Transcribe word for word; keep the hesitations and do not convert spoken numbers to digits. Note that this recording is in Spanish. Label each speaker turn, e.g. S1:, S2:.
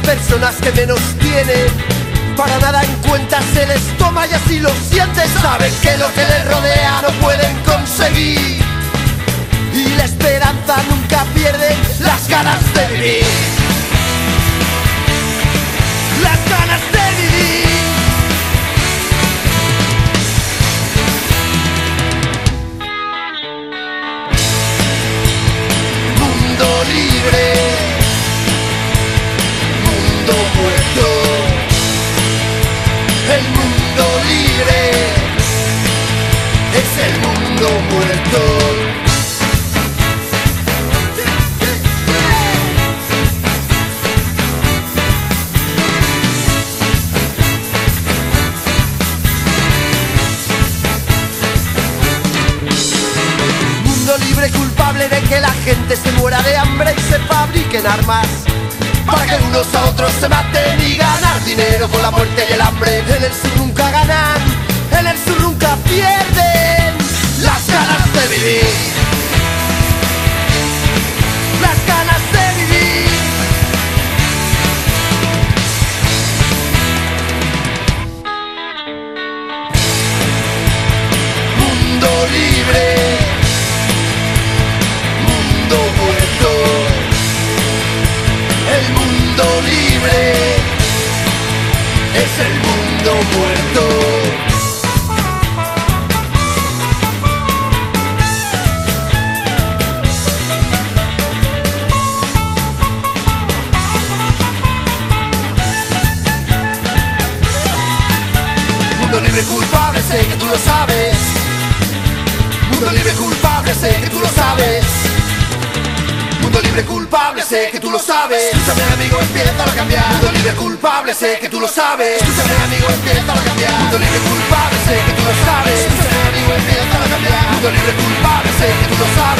S1: personas que menos tienen para nada en cuenta se les toma y así lo sientes. Saben que lo que les rodea no pueden conseguir y la esperanza nunca pierde las ganas de vivir. Las ganas de vivir. Mundo libre, mundo muerto. El mundo libre es el mundo muerto. Mundo libre culpable de que la gente se muera de hambre y se fabriquen armas para que unos a otros se maten y ganar dinero con la muerte y el hambre. En el sur nunca ganan, en el sur nunca pierden las ganas de vivir. Las ganas de vivir. Mundo libre, mundo muerto. El mundo libre es el mundo muerto. Mundo libre culpable, sé que tú lo sabes. Mundo libre culpable, sé que tú lo sabes. Mundo libre culpable, sé que tú lo sabes. Escúchame amigo, empieza a cambiar. Mundo libre culpable, sé que tú lo sabes. Escúchame amigo, empieza a cambiar. Mundo libre culpable, sé que tú lo sabes. Escúchame amigo, empieza a cambiar. Mundo libre culpable, sé que tú lo sabes.